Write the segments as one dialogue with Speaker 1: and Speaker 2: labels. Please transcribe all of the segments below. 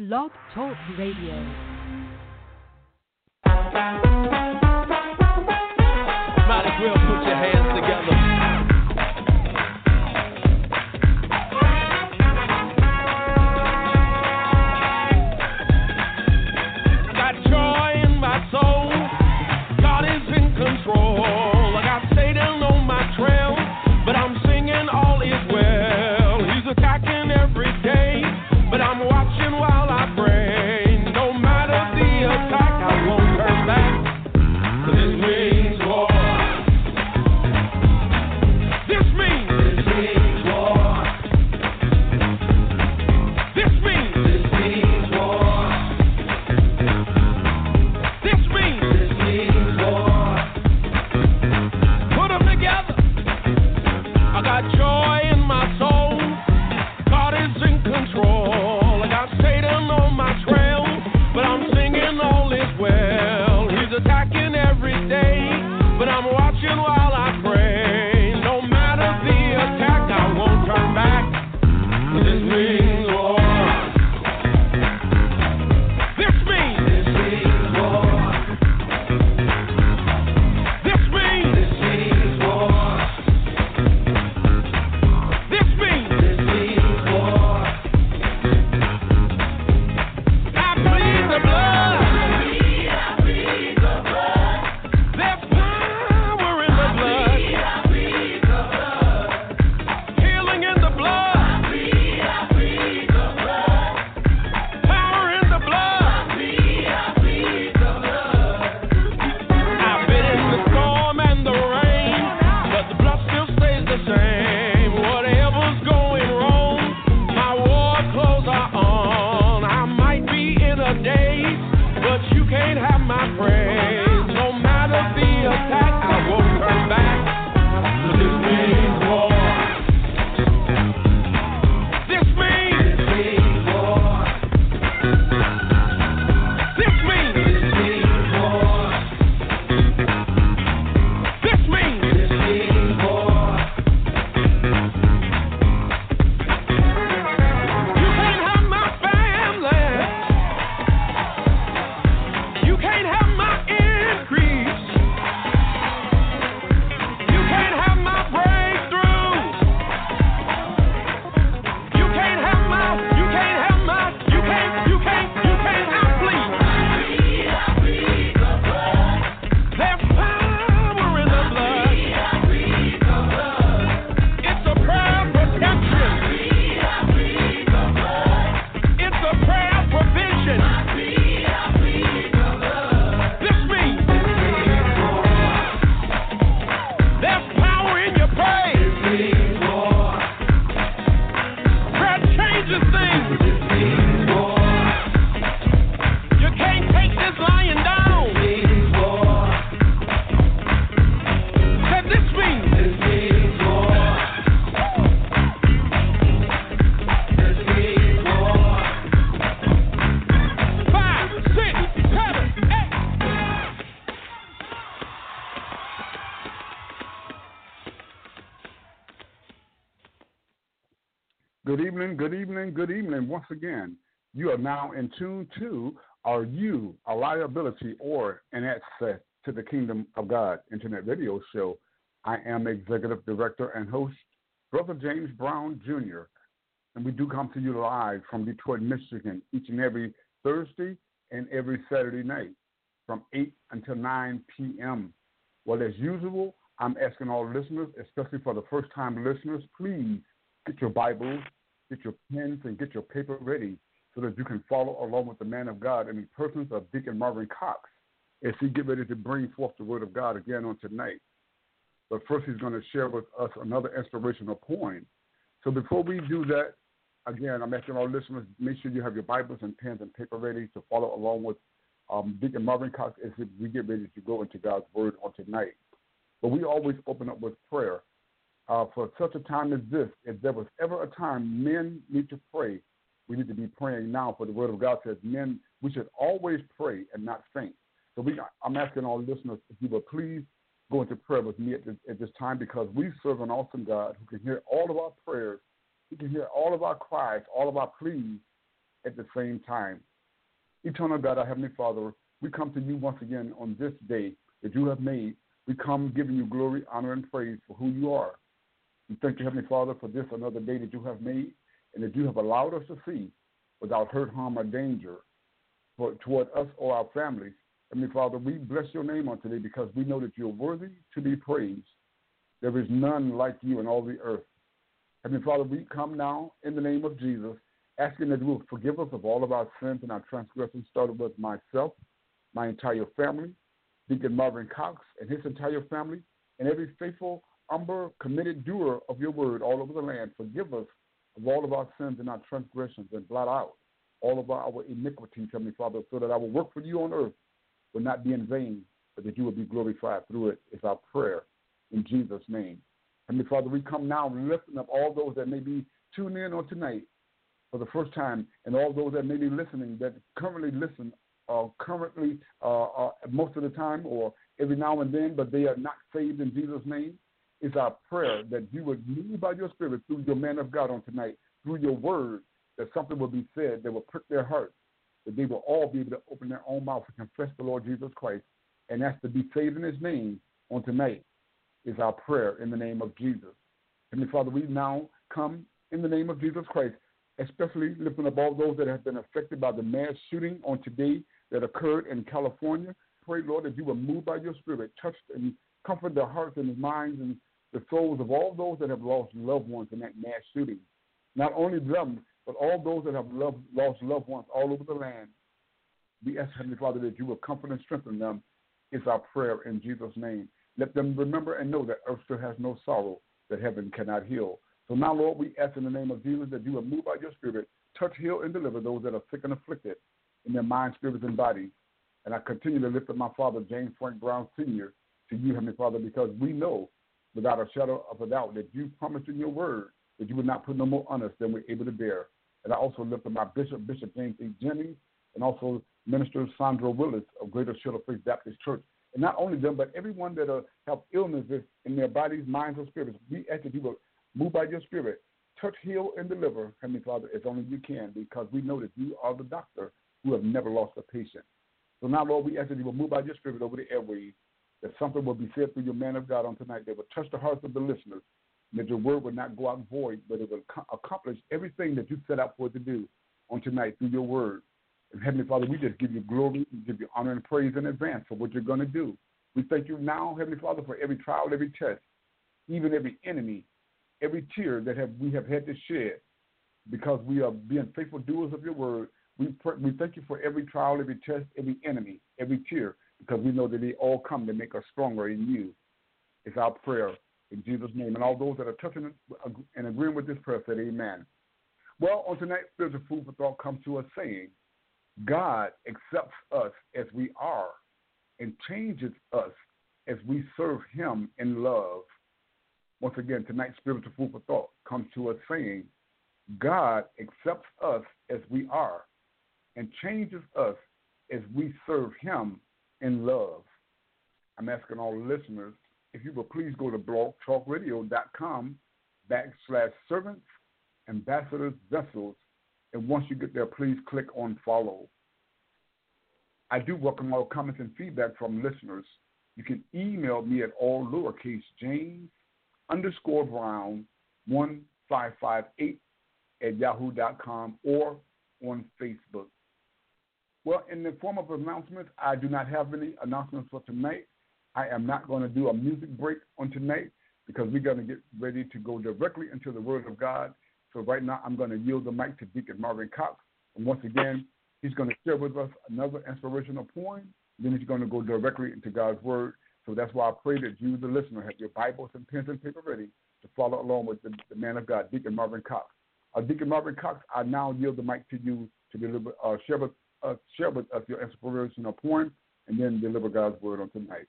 Speaker 1: Blog Talk Radio.
Speaker 2: Might as well put your hands together. Got joy in my soul. God is in control. I got Satan on my trail, but I'm singing all is well. He's attacking every day, but I'm watching while I pray. No matter the attack, I won't turn back. This means war. This means war. This means war. This means war. Put them together. I got joy in my soul. God is in control. I got Satan on my trail, but I'm singing all is well. He's attacking every day, but I'm watching while I pray. No matter the attack, I won't turn back. This means war. This means war. This means war. This means war. I plead the blood. There's power in the blood. Healing in the blood. Power in the blood. I've been in the storm and the rain, but the blood still stays the same. Whatever's going wrong, my war clothes are on. I might be in a daze, but you can't have my praise. No matter the attack, I won't turn back. This means war. This means war. This means war. This means war. You can't have my family. You can't have my increase. You can't have my breakthrough. You can't have my, you can't have my, you can't, I plead. There's power in the blood. It's a prayer of protection. It's a prayer of provision. This means there's power in your praise. Prayer changes things. You can't take this lying down. Said this means 5, 6, 7, 8.
Speaker 3: Good evening, good evening, good evening. Once again, you are now in tune to Are You a Liability or an Access to the Kingdom of God Internet Radio Show. I am Executive Director and host, Brother James Brown Jr., and we do come to you live from Detroit, Michigan, each and every Thursday and every Saturday night from 8 until 9 p.m. Well, as usual, I'm asking all listeners, especially for the first-time listeners, please get your Bibles, get your pens, and get your paper ready so that you can follow along with the man of God in the persons of Deacon Marvin Cox as he get ready to bring forth the word of God again on tonight. But first, he's going to share with us another inspirational poem. So before we do that, again, I'm asking all listeners, make sure you have your Bibles and pens and paper ready to follow along with Deacon Marvin Cox as we get ready to go into God's word on tonight. But we always open up with prayer. For such a time as this, if there was ever a time men need to pray, we need to be praying now. For the word of God says, men, we should always pray and not faint. So I'm asking all listeners if you will please go into prayer with me at this time, because we serve an awesome God who can hear all of our prayers. He can hear all of our cries, all of our pleas, at the same time. Eternal God, our Heavenly Father, we come to you once again on this day that you have made. We come giving you glory, honor, and praise for who you are. We thank you, Heavenly Father, for this another day that you have made and that you have allowed us to see without hurt, harm, or danger toward us or our families. Heavenly Father, we bless your name on today because we know that you're worthy to be praised. There is none like you in all the earth. Heavenly Father, we come now in the name of Jesus, asking that you will forgive us of all of our sins and our transgressions, starting with myself, my entire family, Deacon Marvin Cox and his entire family, and every faithful, humble, committed doer of your word all over the land. Forgive us of all of our sins and our transgressions and blot out all of our iniquities, Heavenly Father, so that our work for you on earth will not be in vain, but that you will be glorified through it is our prayer in Jesus' name. Heavenly Father, we come now lifting up all those that may be tuning in on tonight for the first time, and all those that may be listening that currently listen most of the time or every now and then, but they are not saved in Jesus' name. It's our prayer that you would move by your Spirit through your man of God on tonight, through your word, that something will be said that will prick their hearts, that they will all be able to open their own mouth and confess the Lord Jesus Christ and ask to be saved in his name on tonight is our prayer in the name of Jesus. Heavenly Father, we now come in the name of Jesus Christ, especially lifting up all those that have been affected by the mass shooting on today that occurred in California. Pray, Lord, that you will move by your Spirit, touch and comfort their hearts and minds and the souls of all those that have lost loved ones in that mass shooting. Not only them, but all those that have lost loved ones all over the land. We ask, Heavenly Father, that you will comfort and strengthen them. It's our prayer in Jesus' name. Let them remember and know that earth still has no sorrow that heaven cannot heal. So now, Lord, we ask in the name of Jesus that you will move by your Spirit, touch, heal, and deliver those that are sick and afflicted in their minds, spirits, and bodies. And I continue to lift up my father, James Frank Brown Sr., to you, Heavenly Father, because we know without a shadow of a doubt that you promised in your word that you would not put no more on us than we're able to bear. And I also lift up my Bishop James E. Jennings, and also Minister Sandra Willis of Greater Shiloh Faith Baptist Church. And not only them, but everyone that have illnesses in their bodies, minds, or spirits. We ask that you will move by your Spirit, touch, heal, and deliver, Heavenly Father, as only you can, because we know that you are the doctor who have never lost a patient. So now, Lord, we ask that you will move by your Spirit over the airways, that something will be said through your man of God on tonight that will touch the hearts of the listeners, and that your word will not go out void, but it will accomplish everything that you set out for it to do on tonight through your word. And Heavenly Father, we just give you glory, we give you honor and praise in advance for what you're going to do. We thank you now, Heavenly Father, for every trial, every test, even every enemy, every tear that we have had to shed because we are being faithful doers of your word. We thank you for every trial, every test, every enemy, every tear, because we know that they all come to make us stronger in you. It's our prayer in Jesus' name. And all those that are touching and agreeing with this prayer said amen. Well, on tonight's Spiritual Food for Thought comes to us saying, God accepts us as we are and changes us as we serve him in love. Once again, tonight's Spiritual Food for Thought comes to us saying, God accepts us as we are and changes us as we serve him in love. I'm asking all listeners, if you will please go to blogtalkradio.com/servants, ambassadors, vessels, and once you get there, please click on follow. I do welcome all comments and feedback from listeners. You can email me at all lowercase James_Brown1558@yahoo.com or on Facebook. Well, in the form of announcements, I do not have any announcements for tonight. I am not going to do a music break on tonight because we're going to get ready to go directly into the Word of God. So right now I'm going to yield the mic to Deacon Marvin Cox. And once again, he's going to share with us another inspirational poem. Then he's going to go directly into God's Word. So that's why I pray that you, the listener, have your Bibles and pens and paper ready to follow along with the man of God, Deacon Marvin Cox. Deacon Marvin Cox, I now yield the mic to you to deliver, share with us your inspirational poem and then deliver God's Word on tonight.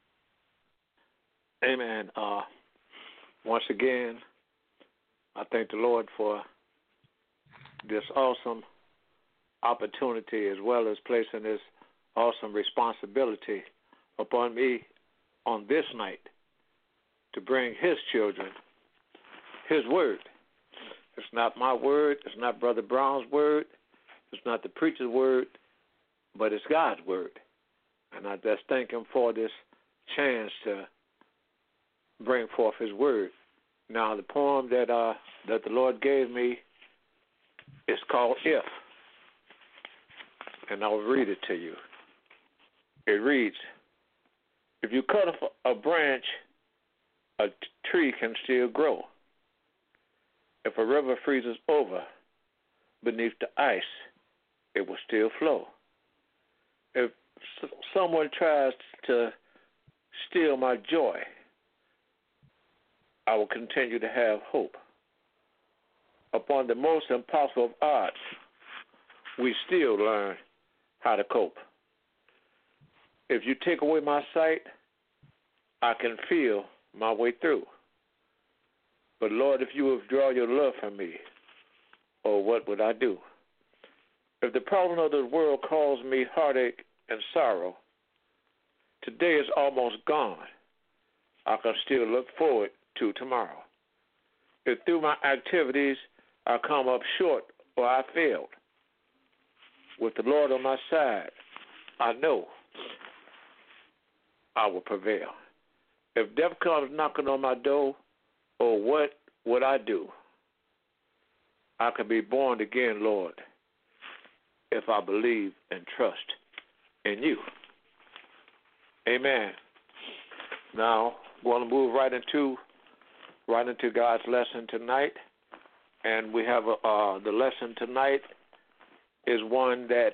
Speaker 1: Amen. Once again, I thank the Lord for this awesome opportunity as well as placing this awesome responsibility upon me on this night to bring his children his word. It's not my word. It's not Brother Brown's word. It's not the preacher's word, but it's God's word. And I just thank him for this chance to bring forth his word. Now, the poem that the Lord gave me is called If. And I'll read it to you. It reads, if you cut off a branch, a tree can still grow. If a river freezes over beneath the ice, it will still flow. If someone tries to steal my joy, I will continue to have hope. Upon the most impossible of odds, we still learn how to cope. If you take away my sight, I can feel my way through. But Lord, if you withdraw your love from me, oh, what would I do? If the problem of the world caused me heartache and sorrow, today is almost gone. I can still look forward to tomorrow. If through my activities I come up short or I failed, with the Lord on my side, I know I will prevail. If death comes knocking on my door, oh, what would I do? I can be born again, Lord, if I believe and trust in you. Amen. Now, we're going to move right into God's lesson tonight. And we have the lesson tonight is one that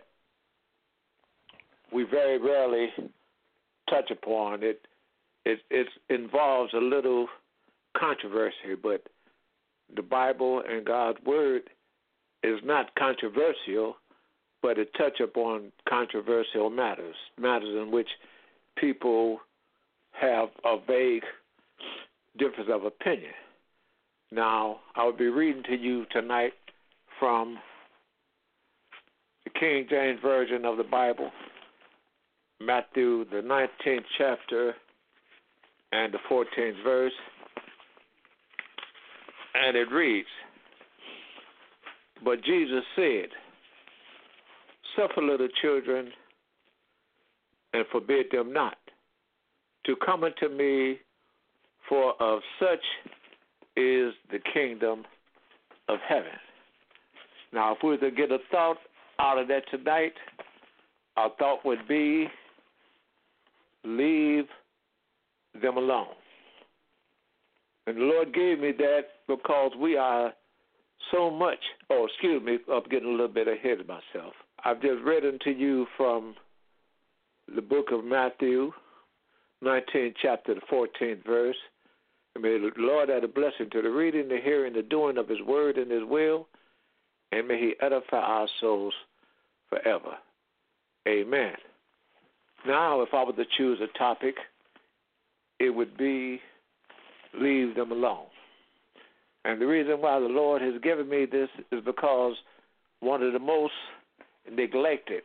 Speaker 1: we very rarely touch upon. It involves a little controversy, but the Bible and God's Word is not controversial, but it touches upon controversial matters in which people have a vague difference of opinion. Now, I will be reading to you tonight from the King James Version of the Bible, Matthew, the 19th chapter and the 14th verse. And it reads, but Jesus said, suffer little children and forbid them not to come unto me, for of such is the kingdom of heaven. Now, if we were to get a thought out of that tonight, our thought would be, leave them alone. And the Lord gave me that because we are so much, I'm getting a little bit ahead of myself. I've just read unto you from the book of Matthew, 19th chapter, the 14th verse. And may the Lord add a blessing to the reading, the hearing, the doing of his word and his will, and may he edify our souls forever. Amen. Now, if I were to choose a topic, it would be leave them alone. And the reason why the Lord has given me this is because one of the most neglected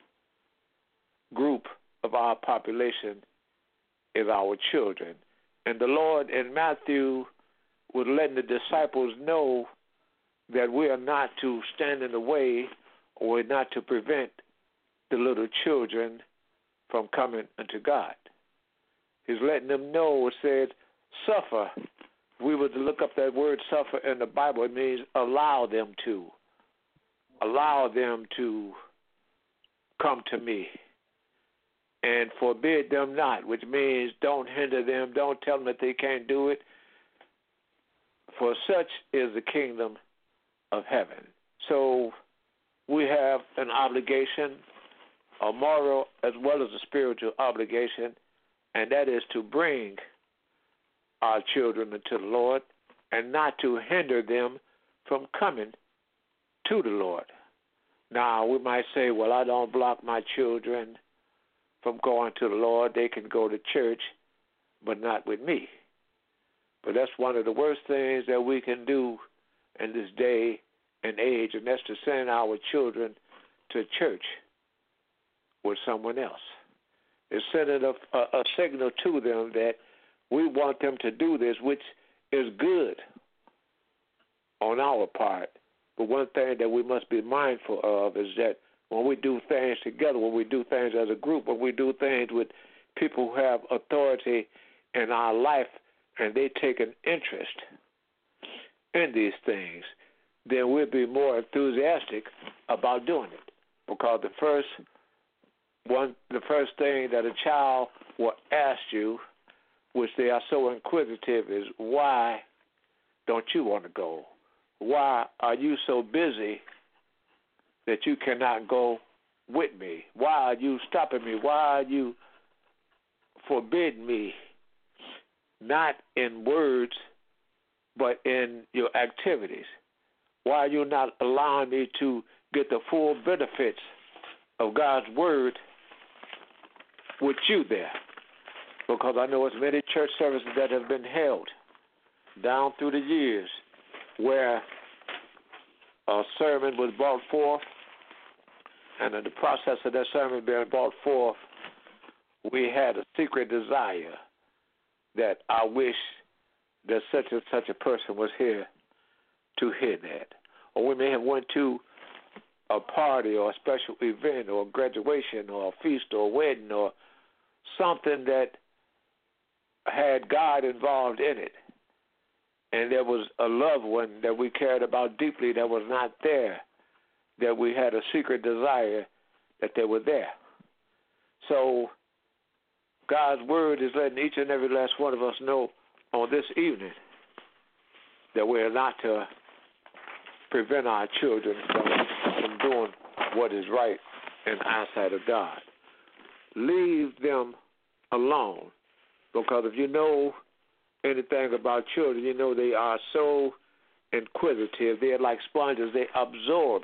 Speaker 1: group of our population is our children. And the Lord in Matthew was letting the disciples know that we are not to stand in the way or we're not to prevent the little children from coming unto God. He's letting them know, it said, suffer. If we were to look up that word suffer in the Bible, it means allow them to. Allow them to come to me. And forbid them not, which means don't hinder them, don't tell them that they can't do it. For such is the kingdom of heaven. So we have an obligation, a moral as well as a spiritual obligation, and that is to bring our children into the Lord and not to hinder them from coming to the Lord. Now, we might say, well, I don't block my children from going to the Lord. They can go to church, but not with me. But that's one of the worst things that we can do in this day and age, and that's to send our children to church with someone else. It's sending a signal to them that we want them to do this, which is good on our part, But one thing that we must be mindful of is that when we do things together, when we do things as a group, when we do things with people who have authority in our life and they take an interest in these things, then we'll be more enthusiastic about doing it. Because the first thing that a child will ask you, which they are so inquisitive, is why don't you want to go? Why are you so busy that you cannot go with me? Why are you stopping me? Why are you forbidding me? Not in words, but in your activities. Why are you not allowing me to get the full benefits of God's word with you there? Because I know there's many church services that have been held down through the years where a sermon was brought forth, and in the process of that sermon being brought forth, we had a secret desire that I wish that such and such a person was here to hear that. Or we may have went to a party or a special event or a graduation or a feast or a wedding or something that had God involved in it. And there was a loved one that we cared about deeply that was not there, that we had a secret desire that they were there. So God's word is letting each and every last one of us know on this evening that we're not to prevent our children from doing what is right in the eyesight of God. Leave them alone, because if you know anything about children, you know they are so inquisitive. They're like sponges. They absorb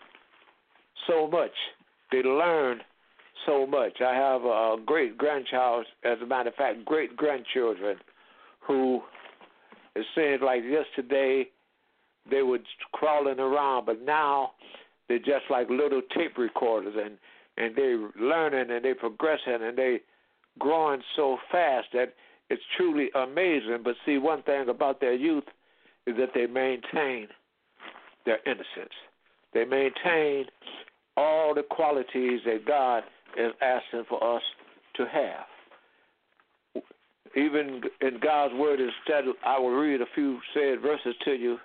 Speaker 1: so much. They learn so much. I have a great-grandchild, as a matter of fact, great-grandchildren, who it seems like yesterday they were crawling around, but now they're just like little tape recorders, and they're learning and they're progressing and they're growing so fast that it's truly amazing. But see, one thing about their youth is that they maintain their innocence. They maintain all the qualities that God is asking for us to have. Even in God's word, instead, I will read a few said verses to you.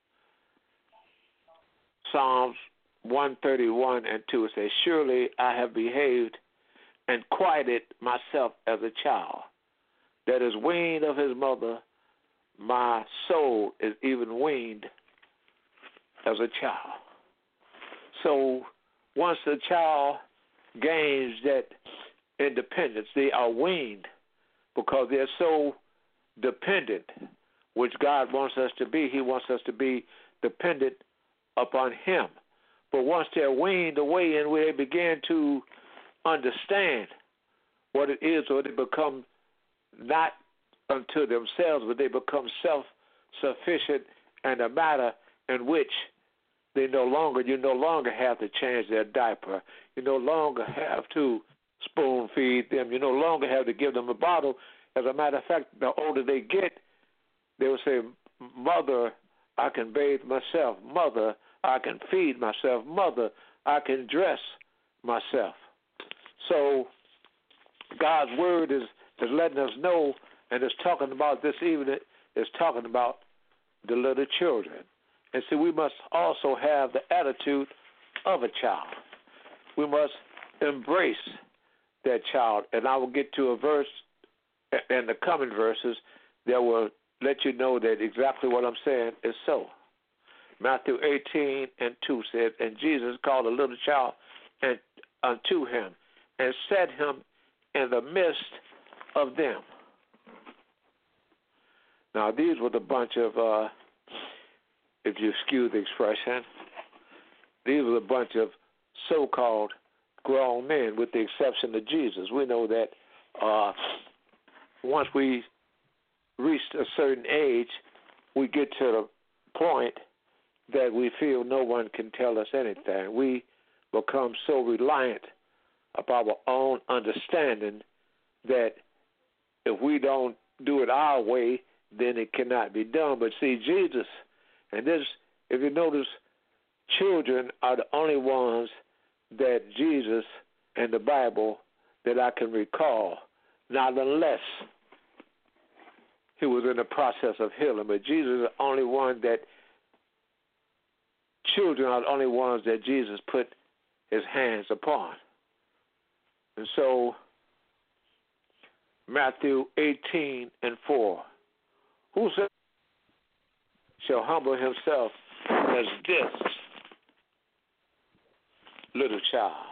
Speaker 1: Psalms 131 and 2, it says, "Surely I have behaved and quieted myself as a child that is weaned of his mother. My soul is even weaned as a child." So once the child gains that independence, they are weaned because they're so dependent, which God wants us to be. He wants us to be dependent upon him. But once they're weaned away and where they begin to understand what it is, or they become not unto themselves, but they become self-sufficient in a matter in which you no longer have to change their diaper. You no longer have to spoon feed them. You no longer have to give them a bottle. As a matter of fact, the older they get, they will say, "Mother, I can bathe myself. Mother, I can feed myself. Mother, I can dress myself." So God's word is letting us know, and it's talking about this evening, it's talking about the little children. And see, we must also have the attitude of a child. We must embrace that child. And I will get to a verse in the coming verses that will let you know that exactly what I'm saying is so. Matthew 18 and 2 said, "And Jesus called a little child and unto him, and set him in the midst of them." Now, these were the bunch of, if you excuse the expression, these were a bunch of so-called grown men, with the exception of Jesus. We know that once we reach a certain age, we get to the point that we feel no one can tell us anything. We become so reliant upon our own understanding that if we don't do it our way, then it cannot be done. But see, Jesus, and this, if you notice, children are the only ones that Jesus and the Bible that I can recall, not unless he was in the process of healing. But Jesus is the only one that, children are the only ones that Jesus put his hands upon. And so, Matthew 18:4, whosoever shall humble himself as this little child,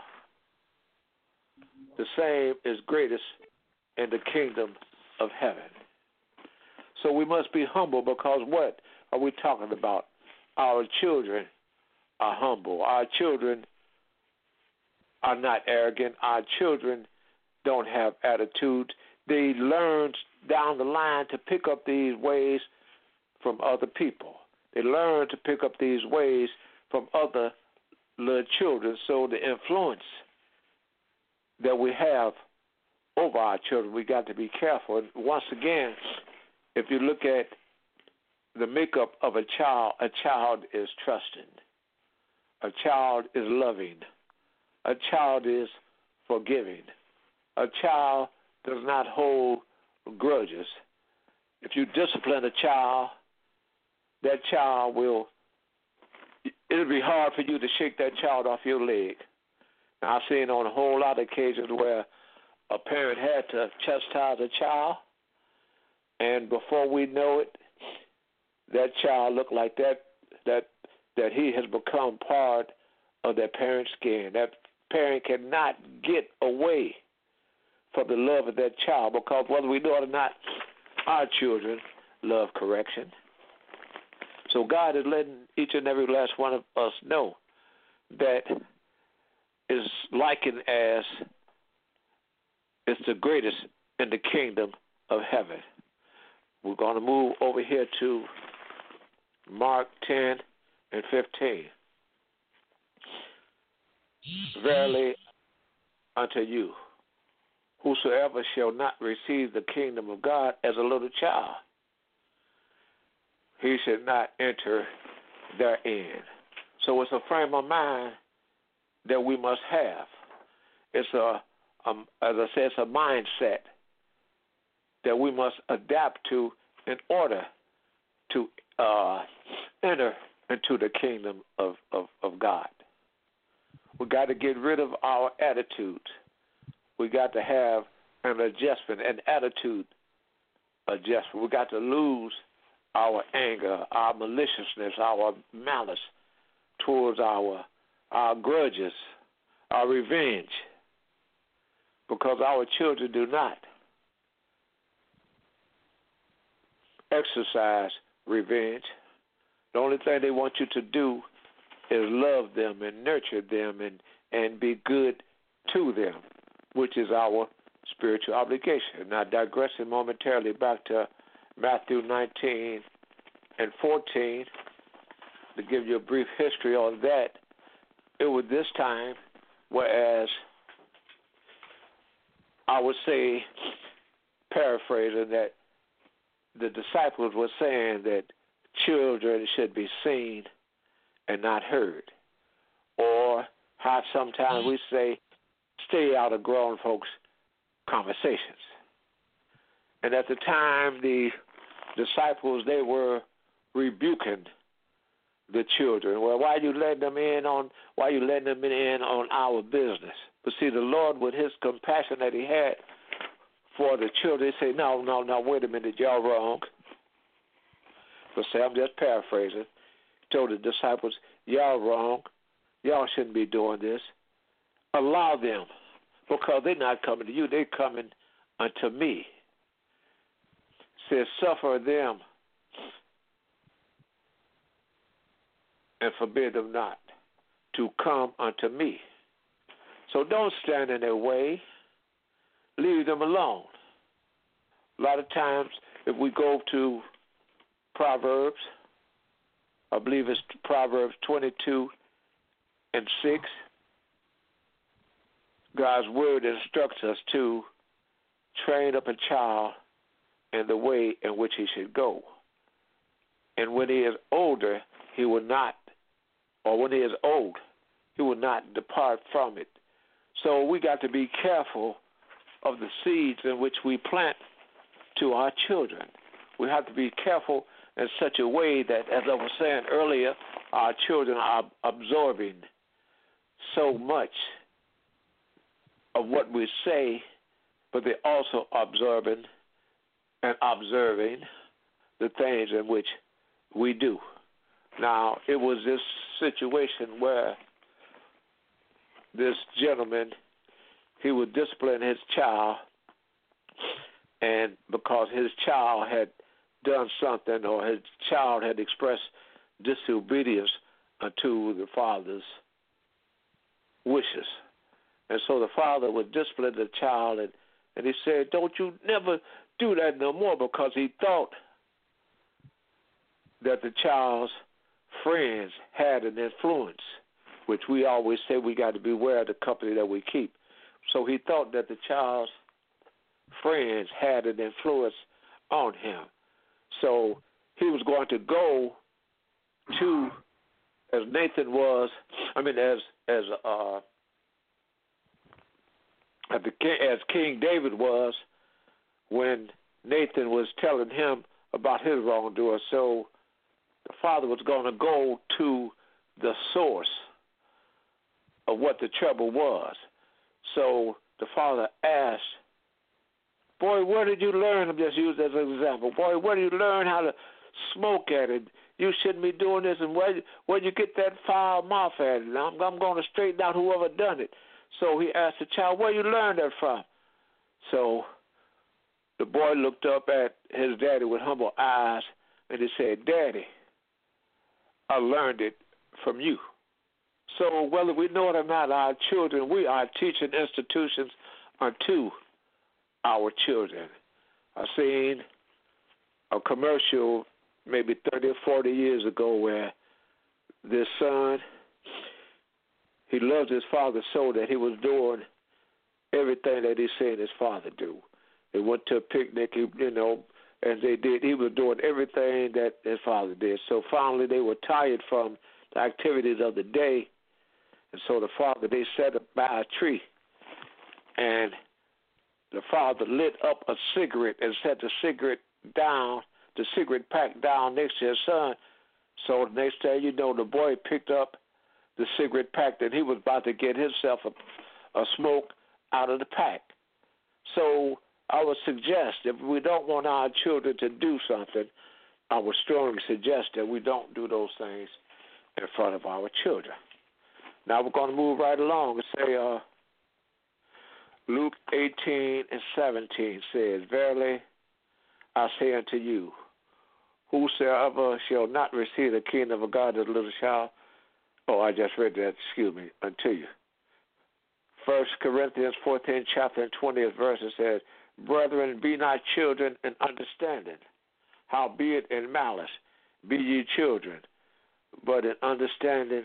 Speaker 1: the same is greatest in the kingdom of heaven. So we must be humble, because what are we talking about? Our children are humble. Our children are not arrogant. Our children don't have attitude. They learn down the line to pick up these ways from other people. They learn to pick up these ways from other little children. So the influence that we have over our children, we got to be careful. And once again, if you look at the makeup of a child is trusting. A child is loving. A child is forgiving. A child does not hold grudges. If you discipline a child, that child it'll be hard for you to shake that child off your leg. Now, I've seen on a whole lot of occasions where a parent had to chastise a child, and before we know it, that child looked like that he has become part of that parent's skin. That parent cannot get away from the love of that child, because whether we know it or not, our children love correction. So God is letting each and every last one of us know that is likened as it's the greatest in the kingdom of heaven. We're going to move over here to Mark 10:15. Verily unto you, whosoever shall not receive the kingdom of God as a little child, he should not enter therein. So it's a frame of mind that we must have. It's as I said, it's a mindset that we must adapt to in order to enter into the kingdom of God. We got to get rid of our attitude. We got to have an adjustment, an attitude adjustment. We got to lose our anger, our maliciousness, our malice towards our grudges, our revenge, because our children do not exercise revenge. The only thing they want you to do is love them and nurture them and be good to them, which is our spiritual obligation. Now, digressing momentarily back to Matthew 19:14, to give you a brief history on that, it was this time, whereas I would say, paraphrasing, that the disciples were saying that children should be seen and not heard. Or how sometimes we say, stay out of grown folks' conversations. And at the time, the disciples, they were rebuking the children. Well, why are you letting them in on our business? But see, the Lord, with his compassion that he had for the children, he said, no, wait a minute, y'all wrong. So say, I'm just paraphrasing. He told the disciples, y'all wrong. Y'all shouldn't be doing this. Allow them, because they're not coming to you, they're coming unto me. Says, suffer them and forbid them not to come unto me. So don't stand in their way. Leave them alone. A lot of times, if we go to Proverbs, I believe it's Proverbs 22:6, God's word instructs us to train up a child in the way in which he should go. And when he is older, he will not or when he is old, he will not depart from it. So we got to be careful of the seeds in which we plant to our children. We have to be careful in such a way that, as I was saying earlier, our children are absorbing so much of what we say, but they're also observing and observing the things in which we do. Now, it was this situation where this gentleman, he would discipline his child, and because his child had done something or his child had expressed disobedience unto the father's wishes. And so the father would discipline the child, and he said, don't you never do that no more, because he thought that the child's friends had an influence, which we always say we got to beware of the company that we keep. So he thought that the child's friends had an influence on him. So he was going to go to, as Nathan was, as King David was when Nathan was telling him about his wrongdoing. So the father was going to go to the source of what the trouble was. So the father asked, boy, where did you learn? I'm just using as an example. Boy, where did you learn how to smoke at it? You shouldn't be doing this. And where'd you get that foul mouth at it? I'm going to straighten out whoever done it. So he asked the child, where you learned that from? So the boy looked up at his daddy with humble eyes, and he said, Daddy, I learned it from you. So whether we know it or not, our children, we are teaching institutions unto our children. I've seen a commercial maybe 30 or 40 years ago where this son, he loved his father so that he was doing everything that he seen his father do. They went to a picnic, and he was doing everything that his father did. So finally they were tired from the activities of the day, and so the father, they sat up by a tree, and the father lit up a cigarette and set the cigarette pack down next to his son. So the next day, the boy picked up the cigarette pack and he was about to get himself a smoke out of the pack. So I would suggest, if we don't want our children to do something, I would strongly suggest that we don't do those things in front of our children. Now we're going to move right along and say, Luke 18:17 says, Verily I say unto you, whosoever shall not receive the kingdom of God as a little child, I just read that, unto you. 1 Corinthians 14th chapter and 20th verse, it says, Brethren, be not children in understanding, howbeit in malice be ye children, but in understanding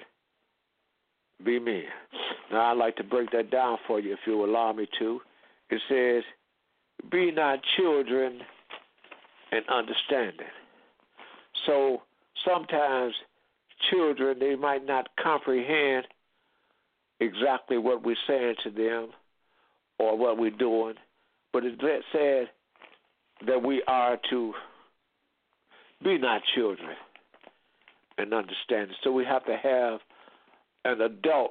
Speaker 1: be men. Now, I'd like to break that down for you, if you allow me to. It says, be not children in understanding. So sometimes children, they might not comprehend exactly what we're saying to them or what we're doing, but it said that we are to be not children in understanding. So we have to have an adult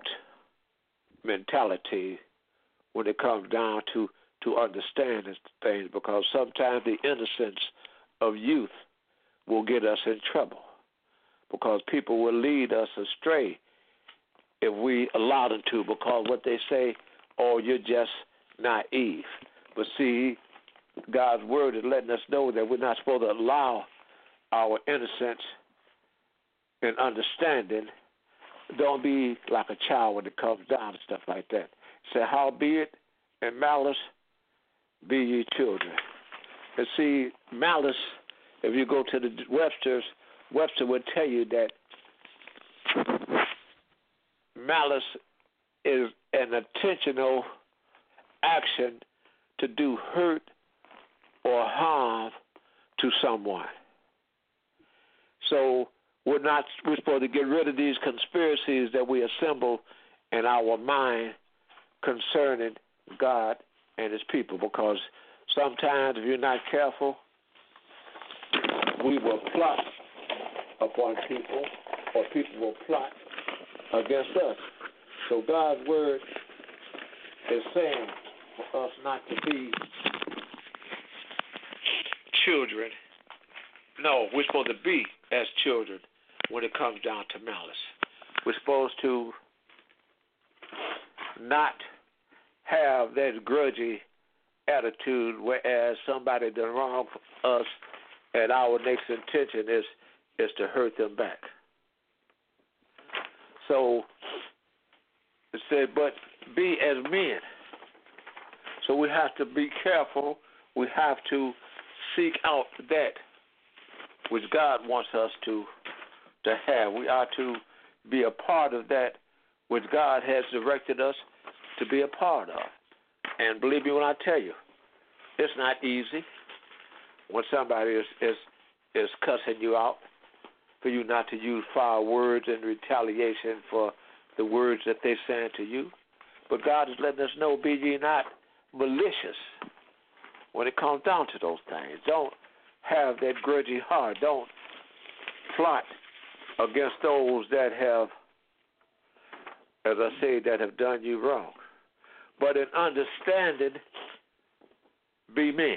Speaker 1: mentality when it comes down to understanding things, because sometimes the innocence of youth will get us in trouble, because people will lead us astray if we allow them to, because what they say, you're just naive. But see, God's word is letting us know that we're not supposed to allow our innocence and understanding. Don't be like a child when it comes down to stuff like that. Say, howbeit in malice be ye children. And see, malice, if you go to the Webster would tell you that malice is an intentional action to do hurt or harm to someone. So we're supposed to get rid of these conspiracies that we assemble in our mind concerning God and his people, because sometimes if you're not careful, we will plot upon people, or people will plot against us. So God's word is saying for us not to be children. No, we're supposed to be as children when it comes down to malice. We're supposed to not have that grudgy attitude, whereas somebody done wrong for us and our next intention is to hurt them back. So it said, but be as men. So we have to be careful. We have to seek out that which God wants us to have. We are to be a part of that which God has directed us to be a part of. And believe me when I tell you, it's not easy when somebody is cussing you out, for you not to use foul words in retaliation for the words that they're saying to you. But God is letting us know, be ye not malicious when it comes down to those things. Don't have that grudgy heart. Don't plot against those that have, as I say, that have done you wrong. But in understanding, be men.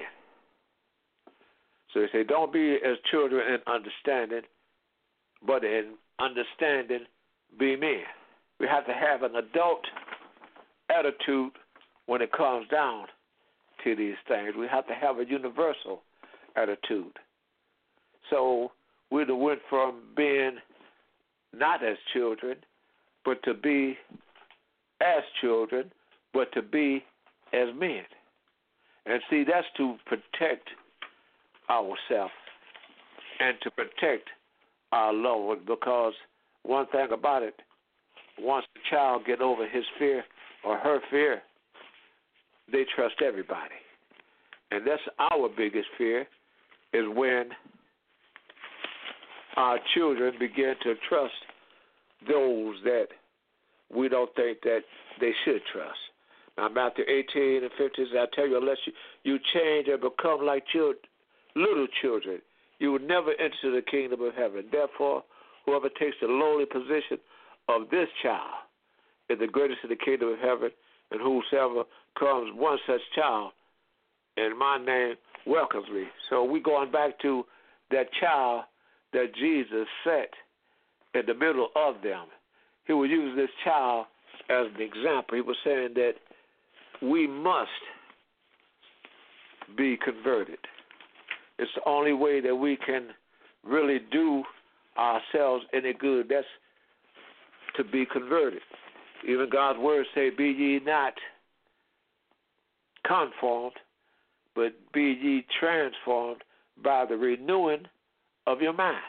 Speaker 1: So they say, don't be as children in understanding, but in understanding, be men. We have to have an adult attitude when it comes down to these things. We have to have a universal attitude. So we went from being not as children, but to be as children, but to be as men. And see, that's to protect ourselves and to protect our Lord, because one thing about it, once the child get over his fear or her fear, they trust everybody. And that's our biggest fear, is when our children begin to trust those that we don't think that they should trust. Now, Matthew 18 and 15 says, I tell you, unless you change and become like little children, you will never enter the kingdom of heaven. Therefore, whoever takes the lowly position of this child is the greatest in the kingdom of heaven, and whosoever comes one such child in my name welcomes me. So we're going back to that child that Jesus set in the middle of them. He was using this child as an example. He was saying that we must be converted. It's the only way that we can really do ourselves any good. That's to be converted. Even God's word say, be ye not conformed, but be ye transformed by the renewing of your mind.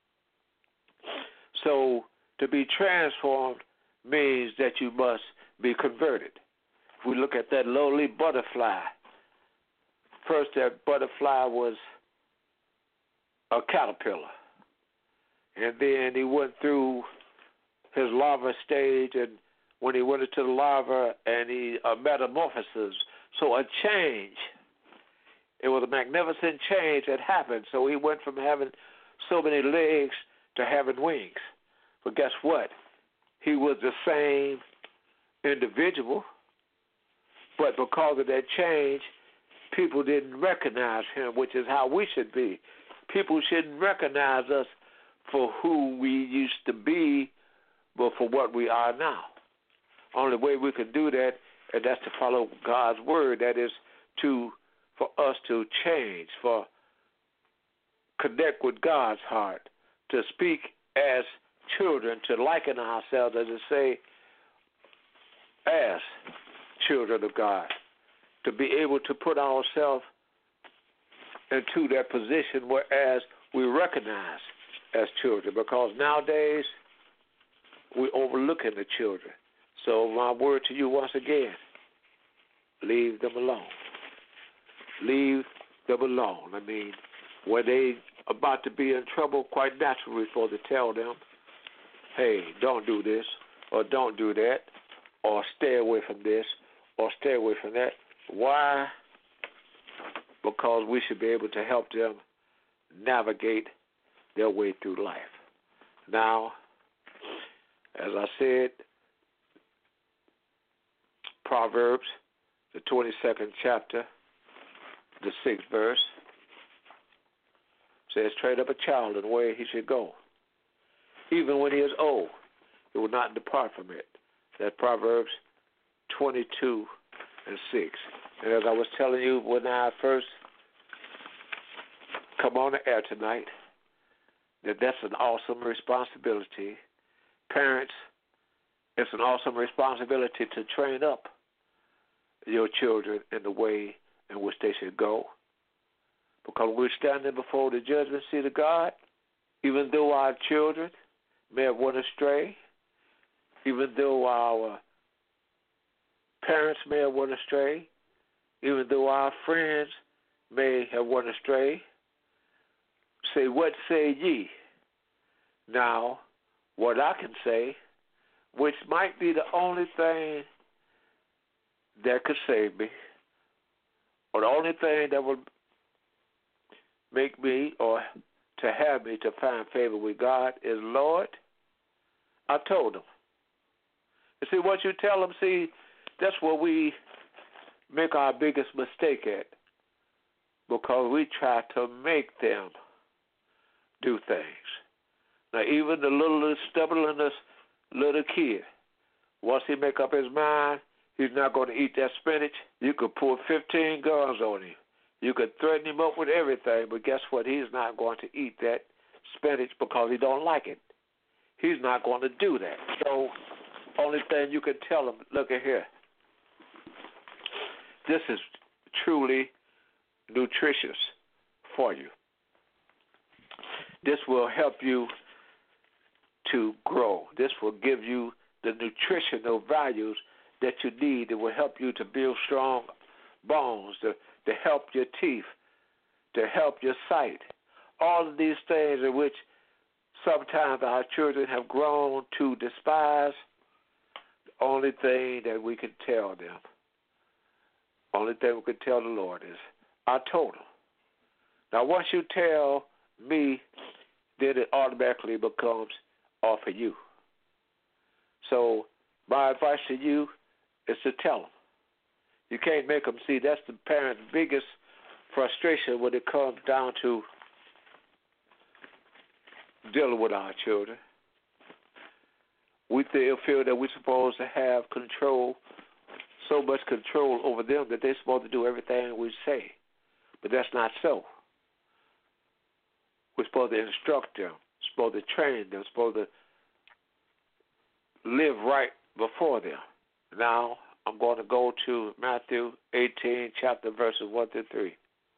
Speaker 1: So to be transformed means that you must be converted. If we look at that lowly butterfly, first that butterfly was a caterpillar. And then he went through his larva stage, and when he went into the larva, and he metamorphosis. So a change. It was a magnificent change that happened. So he went from having so many legs to having wings. But guess what? He was the same individual, but because of that change, people didn't recognize him, which is how we should be. People shouldn't recognize us for who we used to be, but for what we are now. Only way we can do that, and that's to follow God's word. That is for us to change, for connect with God's heart, to speak as children, to liken ourselves, as it say, as children of God, to be able to put ourselves into that position whereas we recognize as children, because nowadays we're overlooking the children. So my word to you once again, leave them alone. Leave them alone. I mean, where they about to be in trouble, quite naturally we're supposed to tell them, hey, don't do this, or don't do that, or stay away from this, or stay away from that. Why? Because we should be able to help them navigate their way through life. Now, as I said, Proverbs, the 22nd chapter, the 6th verse, says, train up a child in the way he should go. Even when he is old, he will not depart from it. That's Proverbs 22 and 6. And as I was telling you when I first come on the air tonight, that's an awesome responsibility. Parents, it's an awesome responsibility to train up your children in the way in which they should go. Because we're standing before the judgment seat of God, even though our children may have went astray, even though our parents may have went astray, even though our friends may have went astray, say, what say ye? Now, what I can say, which might be the only thing that could save me, or the only thing that would make me or to have me to find favor with God is, Lord, I told them. You see, what you tell them, see, that's where we make our biggest mistake at, because we try to make them do things. Now, even the little stubbornest little kid, once he make up his mind, he's not going to eat that spinach, you could pull 15 guns on him. You could threaten him up with everything, but guess what? He's not going to eat that spinach because he don't like it. He's not going to do that. So, only thing you can tell him, look at here. This is truly nutritious for you. This will help you to grow. This will give you the nutritional values that you need. It will help you to build strong bones, to help your teeth, to help your sight. All of these things in which sometimes our children have grown to despise, the only thing that we can tell them, only thing we can tell the Lord is, I told them. Now, once you tell me, then it automatically becomes off of you. So my advice to you is to tell them. You can't make them see. That's the parent's biggest frustration when it comes down to dealing with our children. We feel that we're supposed to have control, so much control over them that they're supposed to do everything we say. But that's not so. We're supposed to instruct them, supposed to train them, supposed to live right before them. Now, I'm going to go to Matthew 18, chapter verses 1 through 3.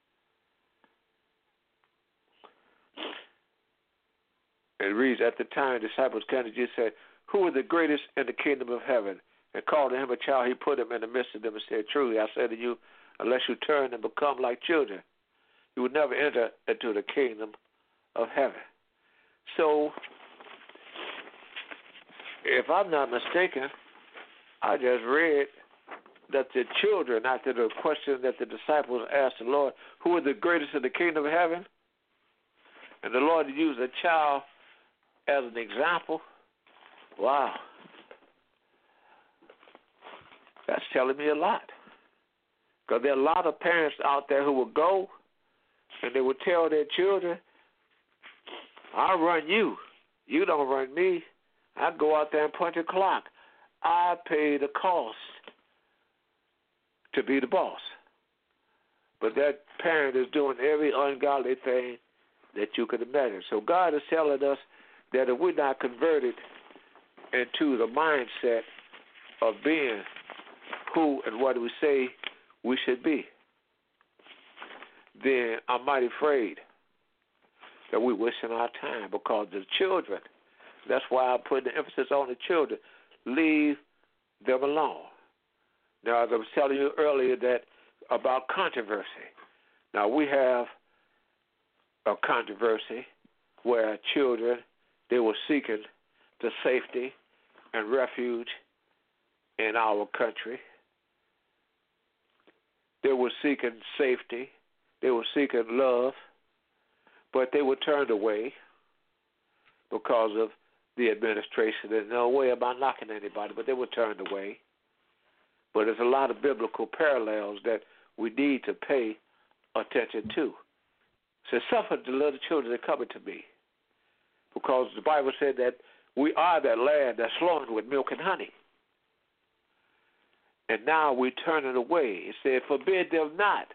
Speaker 1: It reads, at the time, the disciples came to Jesus and said, who is the greatest in the kingdom of heaven? And called to him a child, he put him in the midst of them and said, truly, I say to you, unless you turn and become like children, you will never enter into the kingdom of heaven. So, if I'm not mistaken, I just read that the children, after the question that the disciples asked the Lord, who is the greatest in the kingdom of heaven? And the Lord used a child as an example. Wow. That's telling me a lot. Because there are a lot of parents out there who will go and they will tell their children, I'll run you. You don't run me. I go out there and punch a clock. I pay the cost to be the boss. But that parent is doing every ungodly thing that you could imagine. So God is telling us that if we're not converted into the mindset of being who and what we say we should be, then I'm mighty afraid that we're wasting our time, because the children, that's why I put the emphasis on the children, leave them alone. Now, as I was telling you earlier that about controversy. Now, we have a controversy where children, they were seeking the safety and refuge in our country. They were seeking safety. They were seeking love, but they were turned away because of the administration. There's no way about knocking anybody, but they were turned away. But there's a lot of biblical parallels that we need to pay attention to. So suffer the little children that come to me, because the Bible said that we are that land that's flowing with milk and honey. And now we turn it away. It said, forbid them not.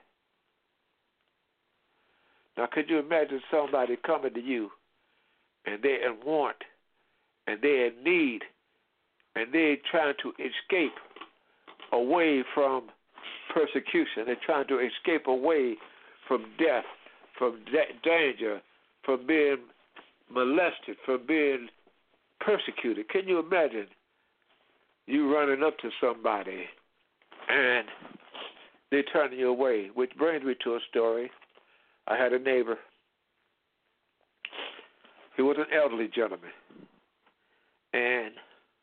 Speaker 1: Now, could you imagine somebody coming to you and they're in want and they're in need and they're trying to escape away from persecution. They're trying to escape away from death, from danger, from being molested, from being persecuted. Can you imagine you running up to somebody and they turn you away? Which brings me to a story. I had a neighbor. He was an elderly gentleman, and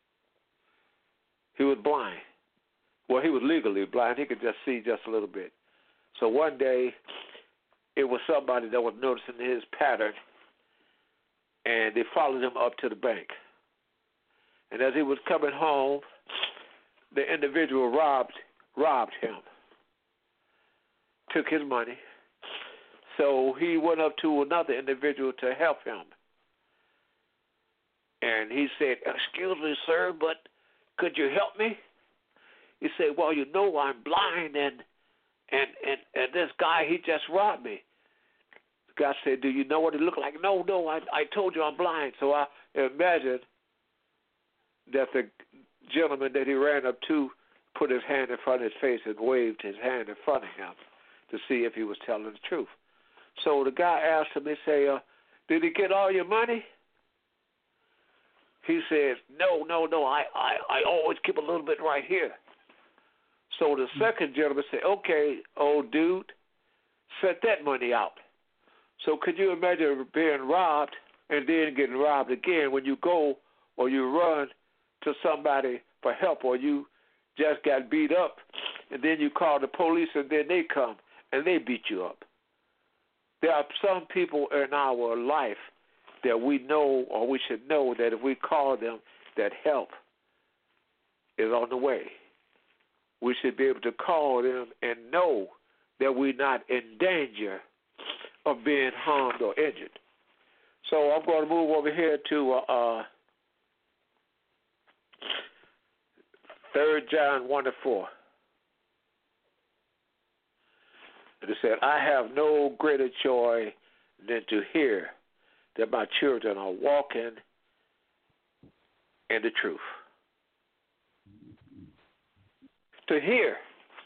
Speaker 1: he was blind. Well, he was legally blind. He could just see just a little bit. So one day, it was somebody that was noticing his pattern, and they followed him up to the bank. And as he was coming home, the individual robbed him, took his money. So he went up to another individual to help him. And he said, "Excuse me, sir, but could you help me?" He said, "Well, you know I'm blind, and this guy, he just robbed me." The guy said, "Do you know what he looked like?" No, I told you I'm blind. So I imagine that the gentleman that he ran up to put his hand in front of his face and waved his hand in front of him to see if he was telling the truth. So the guy asked him, he said, "Did he get all your money?" He said, No, I always keep a little bit right here. So the second gentleman said, "Okay, old dude, set that money out." So could you imagine being robbed and then getting robbed again when you go or you run to somebody for help, or you just got beat up and then you call the police and then they come and they beat you up? There are some people in our life that we know, or we should know, that if we call them, that help is on the way. We should be able to call them and know that we're not in danger of being harmed or injured. So I'm going to move over here to 3 John 1-4. And it said, "I have no greater joy than to hear that my children are walking in the truth." To hear.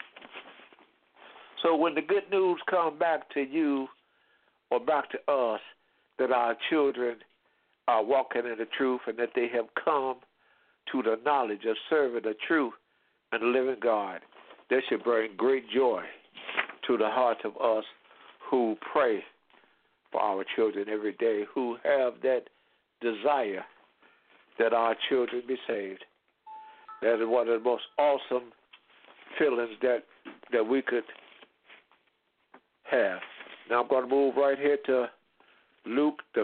Speaker 1: So when the good news comes back to you or back to us that our children are walking in the truth and that they have come to the knowledge of serving the truth and the living God, that should bring great joy to the hearts of us who pray for our children every day, who have that desire that our children be saved. That is one of the most awesome feelings that we could have. Now I'm going to move right here to Luke, the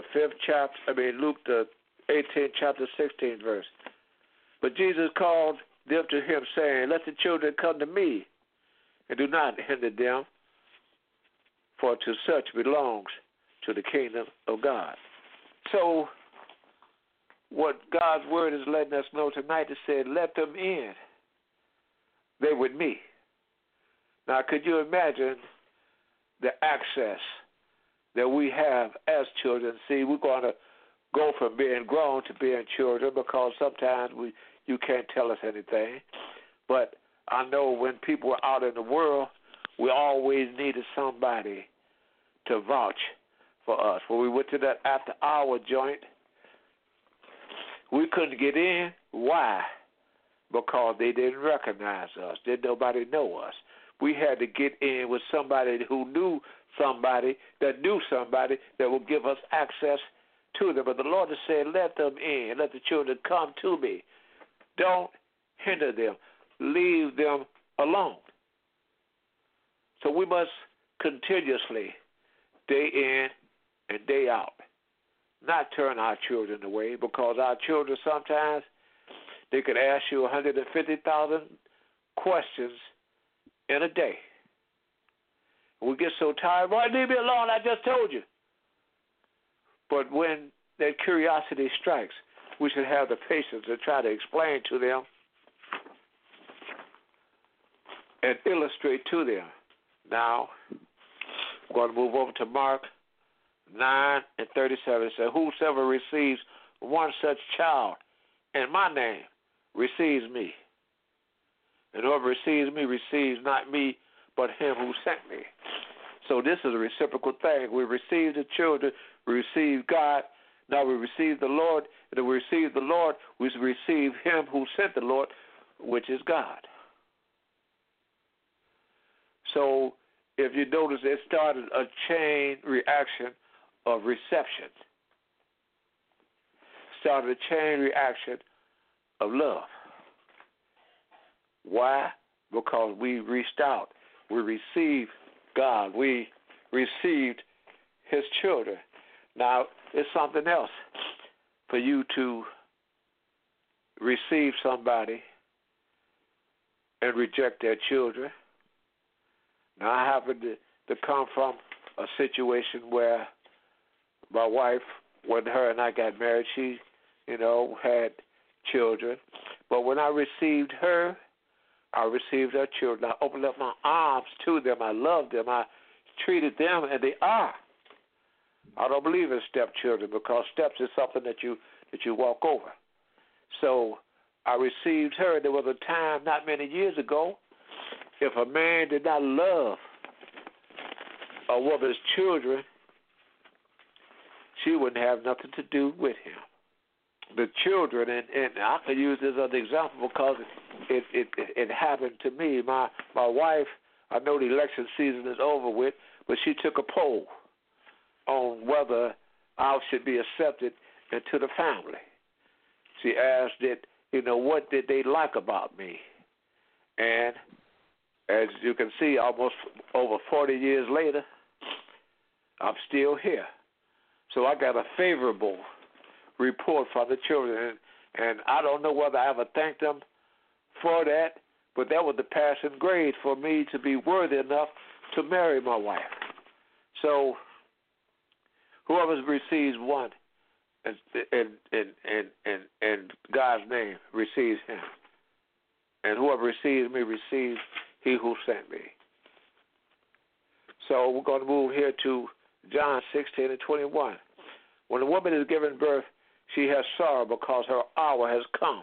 Speaker 1: 18th chapter, 16th verse. "But Jesus called them to him, saying, Let the children come to me, and do not hinder them, for to such belongs to the kingdom of God." So what God's word is letting us know tonight, it said, let them in. They're with me. Now, could you imagine the access that we have as children? See, we're going to go from being grown to being children, because sometimes you can't tell us anything. But I know when people were out in the world, we always needed somebody to vouch for us. When we went to that after-hour joint, we couldn't get in. Why? Because they didn't recognize us. Didn't nobody know us. we had to get in with somebody who knew somebody that knew somebody that would give us access to them. But the Lord has said, let them in. Let the children come to me. Don't hinder them. Leave them alone. So we must continuously, day in and day out, not turn our children away, because our children sometimes, they could ask you 150,000 questions in a day. We get so tired, boy, leave me alone, I just told you. But when that curiosity strikes, we should have the patience to try to explain to them and illustrate to them. Now, I'm going to move over to Mark 9:37. It says, whosoever receives one such child in my name receives me. And whoever receives me receives not me, but him who sent me. So this is a reciprocal thing. We receive the children, we receive God, now we receive the Lord, and if we receive the Lord, we receive him who sent the Lord, which is God. So if you notice, it started a chain reaction of reception. Started a chain reaction of love. Why? Because we reached out. We received God. We received his children. Now, it's something else for you to receive somebody and reject their children. Now, I happen to come from a situation where my wife, when her and I got married, she, had children. But when I received her, I received her children. I opened up my arms to them. I loved them. I treated them, and they are. I don't believe in stepchildren, because steps is something that you walk over. So I received her. There was a time not many years ago, if a man did not love a woman's children, she wouldn't have nothing to do with him. The children, and I could use this as an example because it happened to me. My wife, I know the election season is over with, but she took a poll on whether I should be accepted into the family. She asked it, what did they like about me? And as you can see, almost over 40 years later, I'm still here. So I got a favorable report from the children, and I don't know whether I ever thanked them for that, but that was the passing grade for me to be worthy enough to marry my wife. So whoever receives one in God's name receives him, and whoever receives me receives he who sent me. So we're going to move here to John 16:21. When a woman is given birth, she has sorrow because her hour has come.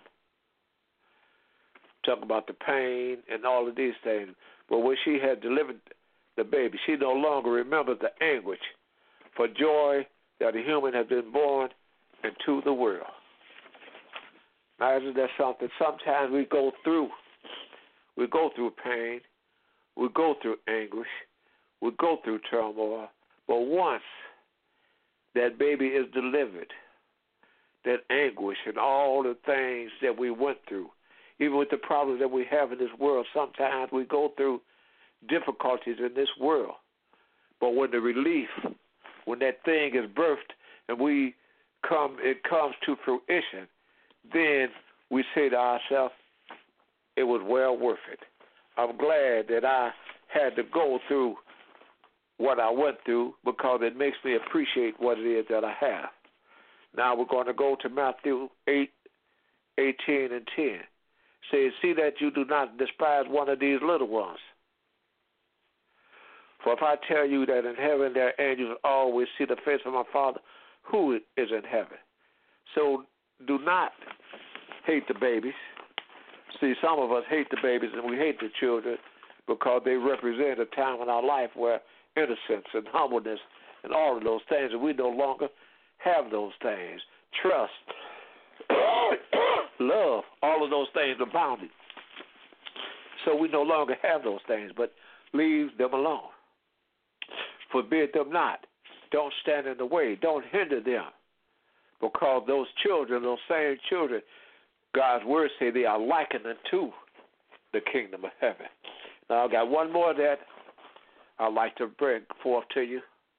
Speaker 1: Talk about the pain and all of these things. But when she had delivered the baby, she no longer remembers the anguish for joy that a human has been born into the world. Now, isn't that something? Sometimes we go through pain, we go through anguish, we go through turmoil, but once that baby is delivered, that anguish and all the things that we went through, even with the problems that we have in this world, sometimes we go through difficulties in this world. But when the relief, when that thing is birthed and it comes to fruition, then we say to ourselves, it was well worth it. I'm glad that I had to go through what I went through, because it makes me appreciate what it is that I have. Now we're going to go to Matthew 8:18 and 10. It says, see that you do not despise one of these little ones. For if I tell you that in heaven there are angels always see the face of my Father, who is in heaven? So do not hate the babies. See, some of us hate the babies and we hate the children because they represent a time in our life where innocence and humbleness and all of those things, and we no longer have those things. Trust, love, all of those things abounded. So we no longer have those things, but leave them alone. Forbid them not. Don't stand in the way. Don't hinder them. Because those children, those same children, God's word say they are likened unto the kingdom of heaven. Now, I got one more that I'd like to bring forth to you.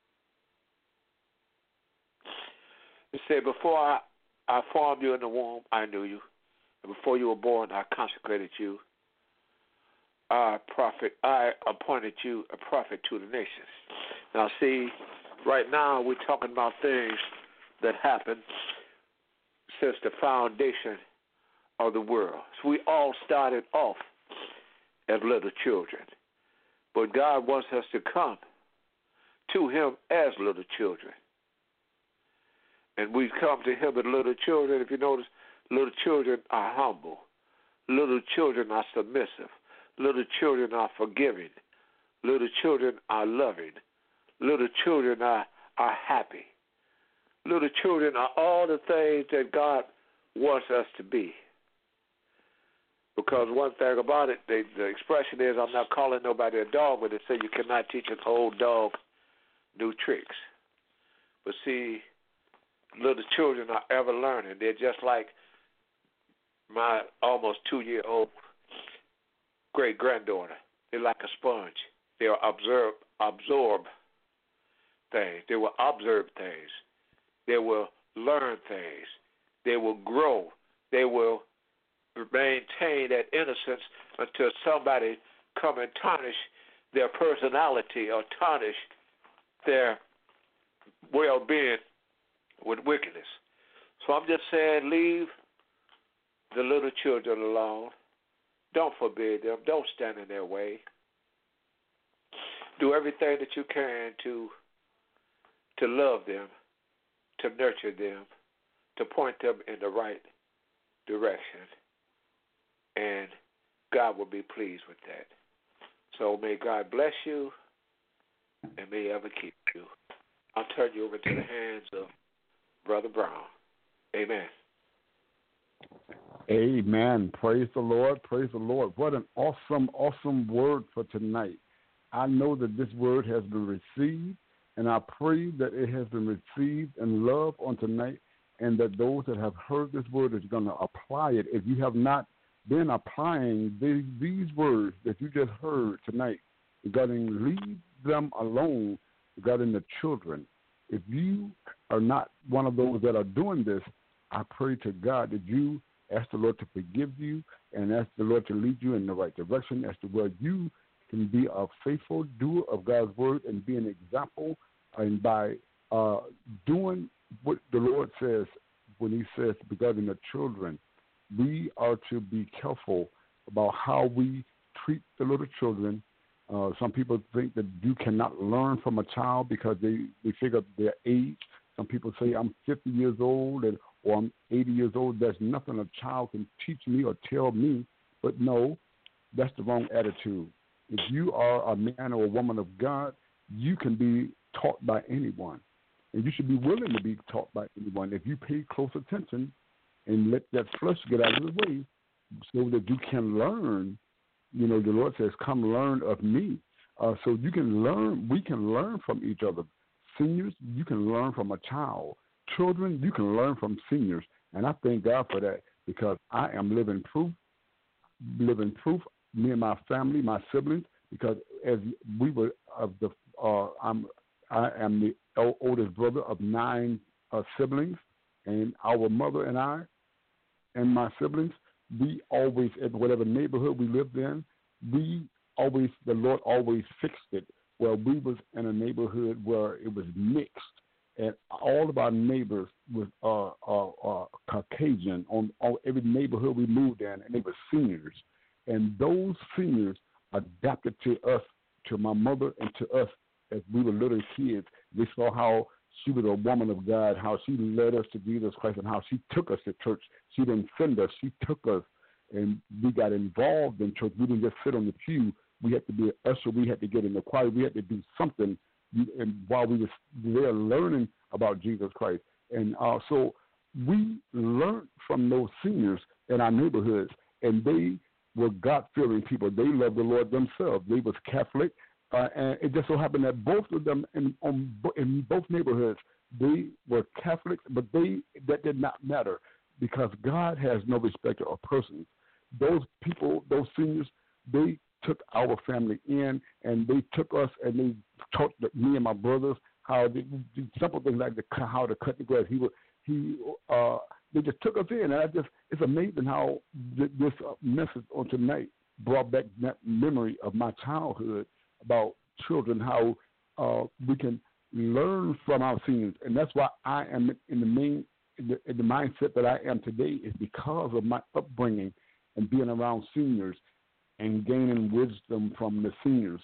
Speaker 1: It said, before I formed you in the womb, I knew you. And before you were born, I consecrated you. I appointed you a prophet to the nations. Now, see, right now we're talking about things that happened since the foundation of the world. So we all started off as little children. But God wants us to come to him as little children. And we come to him as little children. If you notice, little children are humble. Little children are submissive. Little children are forgiving. Little children are loving. Little children are happy. Little children are all the things that God wants us to be. Because one thing about it, the expression is, I'm not calling nobody a dog, but they say you cannot teach an old dog new tricks. But see, little children are ever learning. They're just like my almost 2-year-old great-granddaughter. They're like a sponge. They'll absorb things. They will observe things. They will learn things. They will grow. They will maintain that innocence until somebody come and tarnish their personality or tarnish their well-being with wickedness. So I'm just saying, leave the little children alone. Don't forbid them. Don't stand in their way. Do everything that you can to love them, to nurture them, to point them in the right direction. And God will be pleased with that. So may God bless you and may he ever keep you. I'll turn you over to the hands of Brother Brown. Amen.
Speaker 3: Amen. Praise the Lord. Praise the Lord. What an awesome, awesome word for tonight. I know that this word has been received, and I pray that it has been received in love on tonight, and that those that have heard this word is going to apply it. If you have not been applying these words that you just heard tonight regarding leave them alone, regarding the children, if you are not one of those that are doing this, I pray to God that you ask the Lord to forgive you and ask the Lord to lead you in the right direction as to where you can be a faithful doer of God's word and be an example, and by doing what the Lord says when he says regarding the children, we are to be careful about how we treat the little children. Some people think that you cannot learn from a child because they figure their age. Some people say I'm 50 years old or I'm 80 years old. There's nothing a child can teach me or tell me. But no, that's the wrong attitude. If you are a man or a woman of God, you can be taught by anyone. And you should be willing to be taught by anyone if you pay close attention and let that flesh get out of the way so that you can learn. You know, the Lord says, come learn of me. So you can learn, we can learn from each other. Seniors, you can learn from a child. Children, you can learn from seniors. And I thank God for that because I am living proof, me and my family, my siblings, because as we were I am the oldest brother of 9 siblings, and our mother and I and my siblings, we always, in whatever neighborhood we lived in, the Lord always fixed it. Where we was in a neighborhood where it was mixed, and all of our neighbors was Caucasian on every neighborhood we moved in, and they were seniors. And those seniors adapted to us, to my mother, and to us as we were little kids. We saw how she was a woman of God, how she led us to Jesus Christ, and how she took us to church. She didn't send us. She took us, and we got involved in church. We didn't just sit on the pew. We had to be an usher. We had to get in the choir. We had to do something and while we were there learning about Jesus Christ. And so we learned from those seniors in our neighborhoods, and they were God-fearing people. They loved the Lord themselves. They was Catholic, and it just so happened that both of them in both neighborhoods, they were Catholics, but that did not matter because God has no respect of persons. Those people, those seniors, they took our family in, and they took us, and they taught me and my brothers how the simple things like how to cut the grass. They just took us in, and it's amazing how this message on tonight brought back that memory of my childhood about children, how we can learn from our seniors, and that's why I am in the mindset that I am today is because of my upbringing and being around seniors and gaining wisdom from the seniors,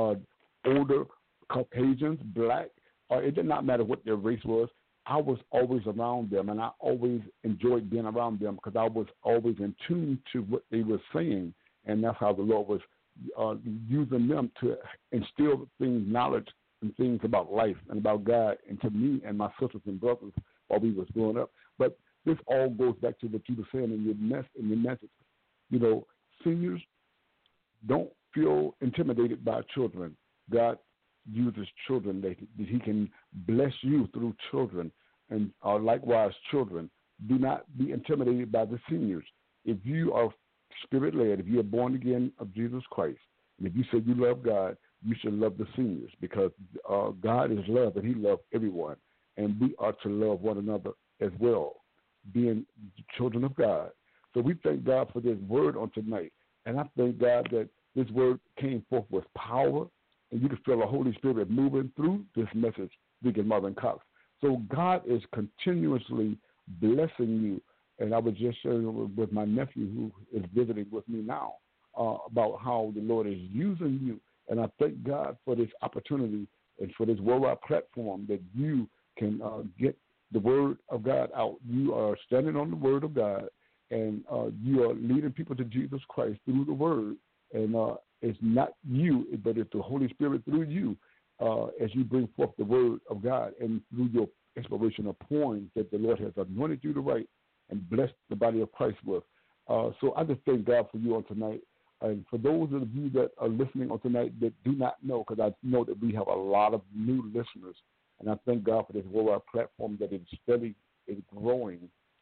Speaker 3: older, Caucasians, black, it did not matter what their race was. I was always around them, and I always enjoyed being around them because I was always in tune to what they were saying, and that's how the Lord was using them to instill knowledge and things about life and about God into me and my sisters and brothers while we was growing up. But this all goes back to what you were saying in your message. You know, seniors don't feel intimidated by children. God uses children that he can bless you through children, and likewise children. Do not be intimidated by the seniors. If you are spirit-led, if you are born again of Jesus Christ, and if you say you love God, you should love the seniors because God is love and he loves everyone, and we are to love one another as well, being children of God. So we thank God for this word on tonight, and I thank God that this word came forth with power, and you can feel the Holy Spirit moving through this message, Deacon Marvin Cox. So God is continuously blessing you, and I was just sharing with my nephew who is visiting with me now about how the Lord is using you, and I thank God for this opportunity and for this worldwide platform that you can get the word of God out. You are standing on the word of God, and you are leading people to Jesus Christ through the word, and it's not you, but it's the Holy Spirit through you as you bring forth the word of God and through your inspirational poems that the Lord has anointed you to write and blessed the body of Christ with. So I just thank God for you on tonight. And for those of you that are listening on tonight that do not know, because I know that we have a lot of new listeners, and I thank God for this worldwide platform that is steadily is growing.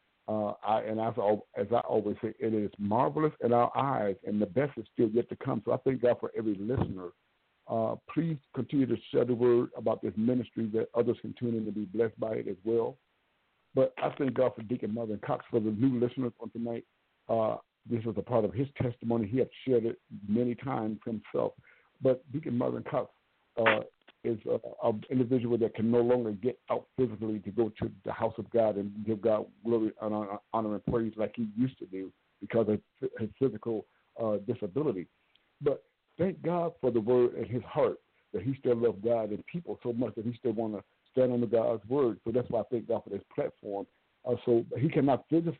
Speaker 3: As I always say, it is marvelous in our eyes, and the best is still yet to come. So I thank God for every listener. Please continue to share the word about this ministry that others can tune in to be blessed by it as well. But I thank God for Deacon Marvin Cox for the new listeners on tonight. This is a part of his testimony. He has shared it many times himself. But Deacon Marvin Cox is an individual that can no longer get out physically to go to the house of God and give God glory, honor, and praise like he used to do because of his physical disability. But thank God for the word in his heart that he still loves God and people so much that he still want to stand under God's word. So that's why I thank God for this platform. So he cannot physically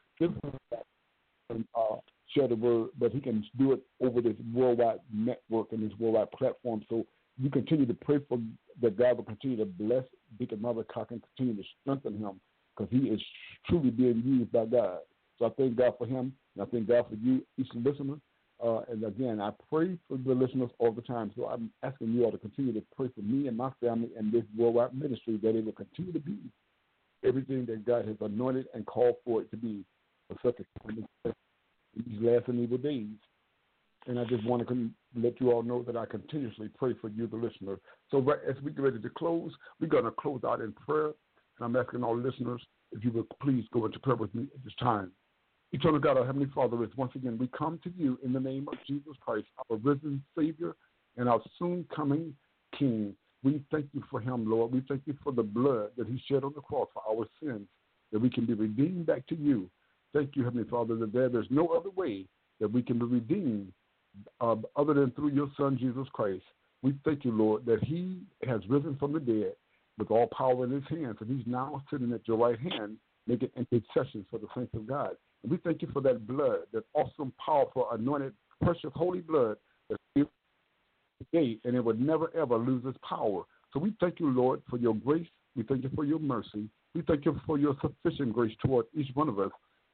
Speaker 3: share the word, but he can do it over this worldwide network and this worldwide platform. So you continue to pray for that God will continue to bless Deacon Marvin Cox and continue to strengthen him because he is truly being used by God. So I thank God for him, and I thank God for you, each listener. And again, I pray for the listeners all the time. So I'm asking you all to continue to pray for me and my family and this worldwide ministry that it will continue to be everything that God has anointed and called for it to be for such a time as these last and evil days. And I just want to let you all know that I continuously pray for you, the listener. So right as we get ready to close, we're going to close out in prayer. And I'm asking all listeners, if you would please go into prayer with me at this time. Eternal God, our Heavenly Father, is once again, we come to you in the name of Jesus Christ, our risen Savior and our soon-coming King. We thank you for him, Lord. We thank you for the blood that he shed on the cross for our sins, that we can be redeemed back to you. Thank you, Heavenly Father, that there's no other way that we can be redeemed other than through your Son, Jesus Christ. We thank you, Lord, that he has risen from the dead with all power in his hands, and he's now sitting at your right hand, making intercessions for the saints of God. And we thank you for that blood, that awesome, powerful, anointed, precious, holy blood that is today, and it would never, ever lose its power. So we thank you, Lord, for your grace. We thank you for your mercy. We thank you for your sufficient grace toward each one of us.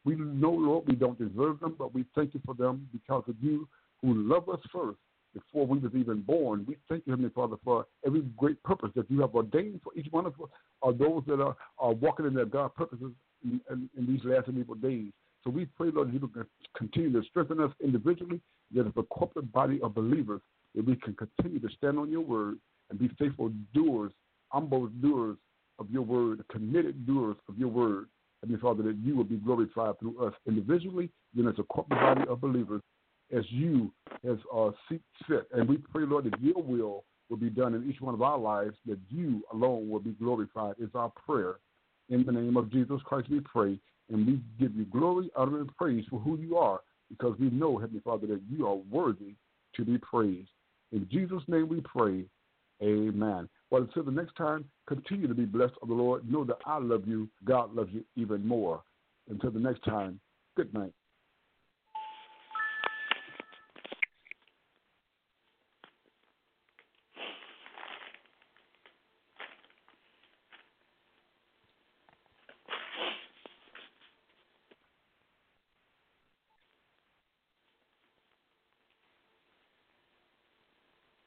Speaker 3: We know, Lord, we don't deserve them, but we thank you for them because of you who love us first before we was even born. We thank you, Heavenly Father, for every great purpose that you have ordained for each one of us, or those that are walking in their God purposes in these last and evil days. So we pray, Lord, that you will continue to strengthen us individually, that as a corporate body of believers, that we can continue to stand on your word and be faithful doers, humble doers of your word, committed doers of your word. Heavenly Father, that you will be glorified through us individually, then as a corporate body of believers, as you as see fit. And we pray, Lord, that your will be done in each one of our lives, that you alone will be glorified is our prayer. In the name of Jesus Christ we pray, and we give you glory, honor, and praise for who you are, because we know, Heavenly Father, that you are worthy to be praised. In Jesus' name we pray, amen. Well, until the next time, continue to be blessed of the Lord. Know that I love you. God loves you even more. Until the next time, good night.